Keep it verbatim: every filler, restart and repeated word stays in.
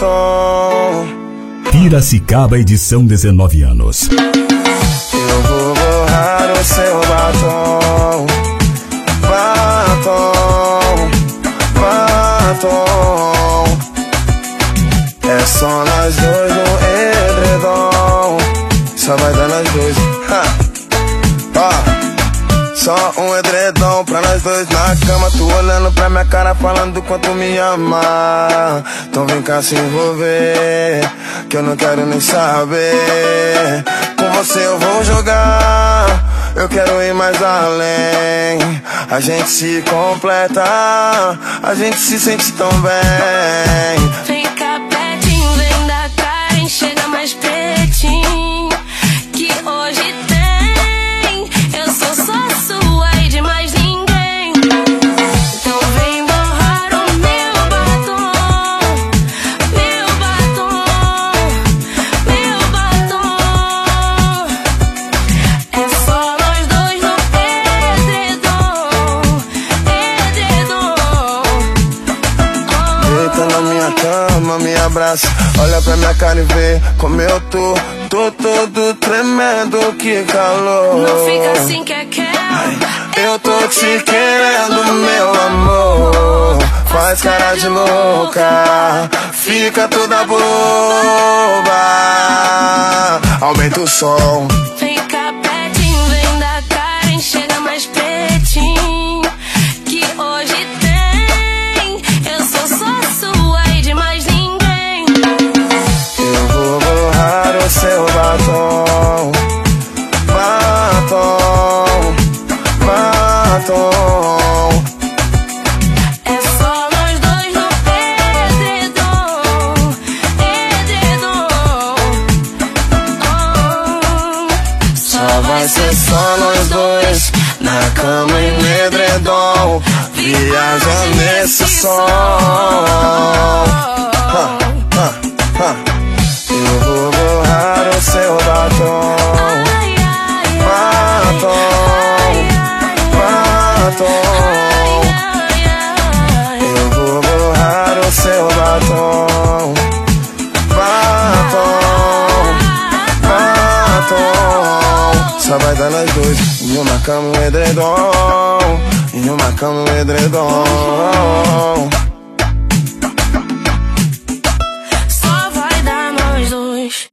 batom. Piracicaba, edição dezenove anos. Eu vou borrar o seu batom. Batom, batom. É só nós dois no edredom. Só vai dar nós dois. Ha. Ó. Só um edredom pra nós dois na cama. Tu olhando pra minha cara falando quanto me ama. Então vem cá se envolver, que eu não quero nem saber. Com você eu vou jogar, eu quero ir mais além. A gente se completa, a gente se sente tão bem. Vem cá pertinho, vem da cara e chega mais pretinho, que hoje tem, eu sou só sua e de mais ninguém. Então vem borrar o meu batom, meu batom, meu batom. É só nós dois no edredom, edredom. Deita na minha cama, me abraça, olha pra minha cara e vê como eu tô. Tô todo tremendo, que calor. Não fica assim que é que eu tô te querendo, meu amor. Faz cara de louca, fica toda boba. Aumenta o som. Vem cá pertinho, vem da cara e chega mais pretinho, que hoje tem, eu sou só sua e de mais ninguém. Eu vou borrar o seu batom. Batom, batom. É só nós dois no edredom, edredom. Só vai ser só nós dois na cama e no edredom. Viaja nesse som. Ha, ha, ha. Eu vou borrar o seu batom. Ai, ai, Batom, batom. ai, ai. Eu vou borrar o seu batom. Batom, batom. Só vai dar nós dois em uma cama e um edredom. Em uma cama e um edredom.